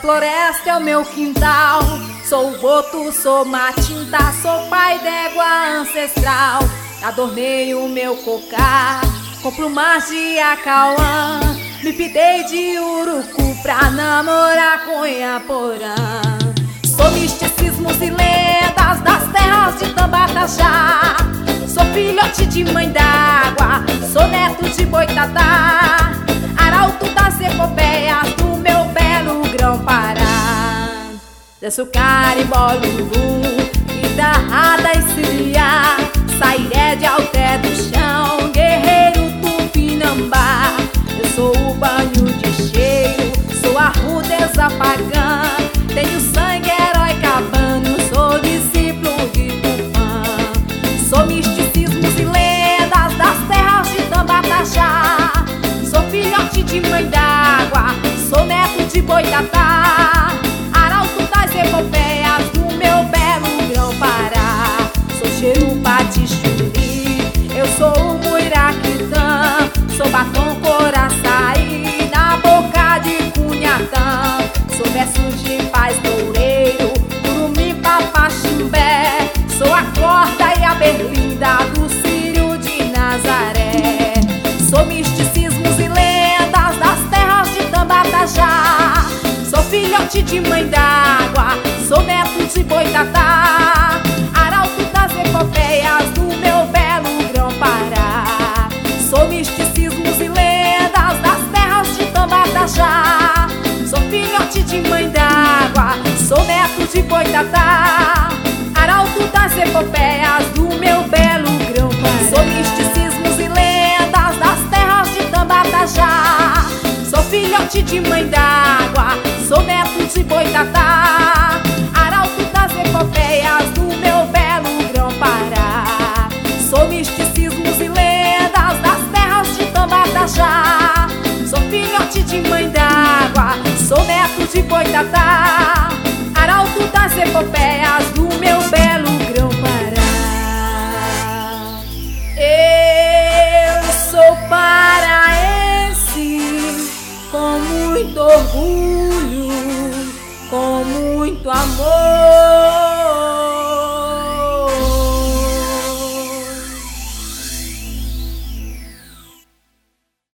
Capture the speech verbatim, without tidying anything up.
floresta é o meu quintal. Sou o boto, sou matinta, sou pai d'égua ancestral. Adornei o meu cocá com plumas de acauã. Me pidei de urucu pra namorar com Iaporã. Sou misticismos e lendas das terras de Tambatajá. Sou filhote de mãe d'água, sou neto de Boitatá, arauto das epopeias do meu belo Grão-Pará. Danço carimbó, lulu, guitarrada e ciria, sairé de alté do chão, guerreiro tupinambá. Eu sou o banho de cheiro, sou a rudeza pagã, tenho sangue herói cabano, sou discípulo de Tupã. Sou misticismos e lendas das terras de Tambatajá. Sou filhote de mãe d'água, sou neto de Boitatá, arauto das epopeias do meu belo Grão-Pará. Sou Xerupá de Xuri, eu sou o Muiraquitã, sou batom coraçaí na boca de Cunhatã. Sou versos de paz doureiro, curumim papaximbé, sou a corda e a berlinda do Círio de Nazaré. Sou misticismos e lendas das terras de Tambatajá. Sou filhote de mãe d'água, sou neto de Boitatá, arauto das epopeias do meu belo Grão-Pará. Sou misticismos e lendas das terras de Tambatajá. Sou filhote de mãe d'água, sou neto de Boitatá, arauto das epopeias do meu belo Grão-Pará. Sou misticismos e lendas das terras de Tambatajá. Sou filhote de mãe d'água,